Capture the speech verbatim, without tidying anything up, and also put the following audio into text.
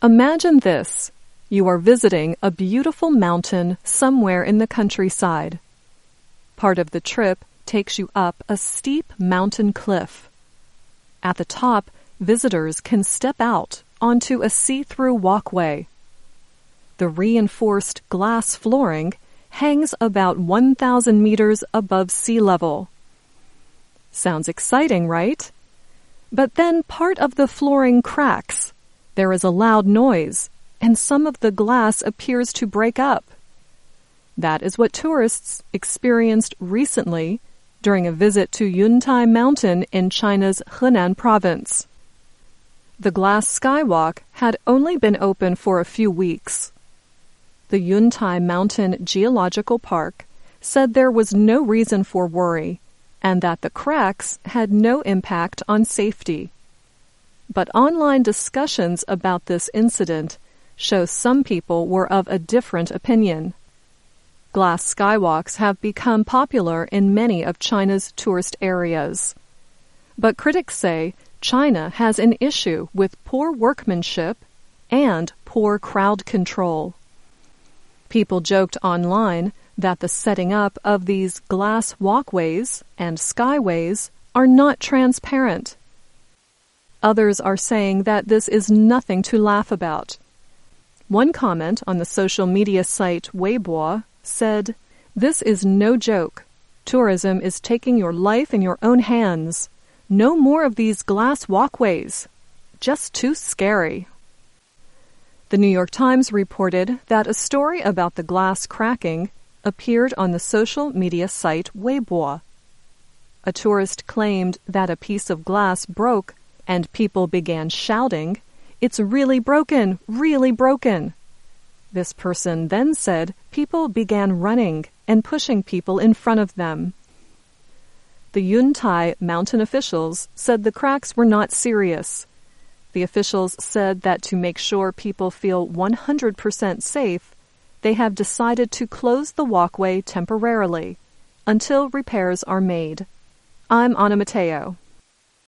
Imagine this. You are visiting a beautiful mountain somewhere in the countryside. Part of the trip takes you up a steep mountain cliff. At the top, visitors can step out onto a see-through walkway. The reinforced glass flooring hangs about one thousand meters above sea level. Sounds exciting, right? But then part of the flooring cracks. There is a loud noise, and some of the glass appears to break up. That is what tourists experienced recently during a visit to Yuntai Mountain in China's Henan province. The glass skywalk had only been open for a few weeks. The Yuntai Mountain Geological Park said there was no reason for worry and that the cracks had no impact on safety. But online discussions about this incident show some people were of a different opinion. Glass skywalks have become popular in many of China's tourist areas. But critics say China has an issue with poor workmanship and poor crowd control. People joked online that the setting up of these glass walkways and skyways are not transparent. Others are saying that this is nothing to laugh about. One comment on the social media site Weibo said, "This is no joke. Tourism is taking your life in your own hands. No more of these glass walkways. Just too scary." The New York Times reported that a story about the glass cracking appeared on the social media site Weibo. A tourist claimed that a piece of glass broke and people began shouting, "It's really broken, really broken." This person then said people began running and pushing people in front of them. The Yuntai mountain officials said the cracks were not serious. The officials said that to make sure people feel one hundred percent safe, they have decided to close the walkway temporarily until repairs are made. I'm Anna Mateo.